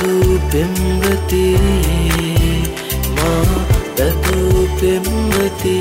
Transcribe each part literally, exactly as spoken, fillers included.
දතු පෙම්වති මා දතු පෙම්වති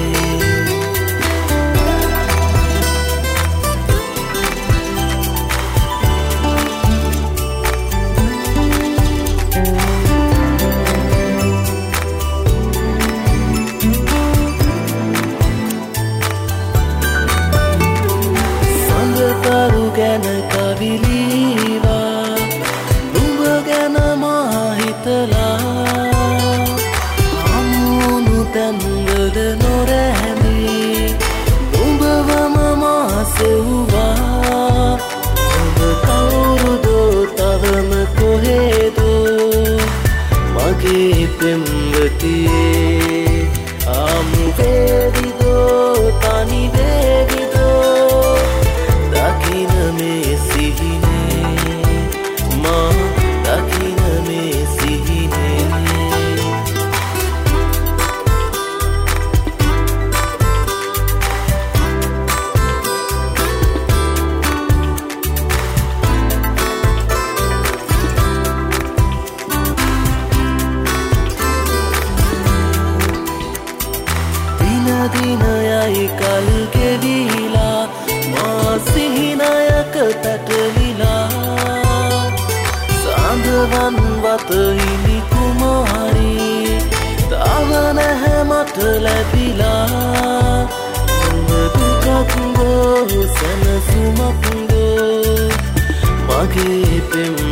සඳකරු ගැන කවිලීවා නුඹ ගැන මා හිතලා හමුණු තැන්වල නොරැඳී නුඹවම මා සෙව්වා නුඹ කවුරුදෝ තවම කොහෙදෝ මගේ පෙම්වතියේ ආමු වේවිදෝ තනි වේවිදෝ දකින මේ සිහිනේ මා දකින මේ සිහිනේ දින යයි කල් ගෙවිලා මා සිහිනයක පැටලිලා සඳවන් වත හිමි කුමාරී තව නැහැ මට ලැබිලා නුඹ දුකක් ගෝ සැනසුමක් ගෝ මගේ පෙම්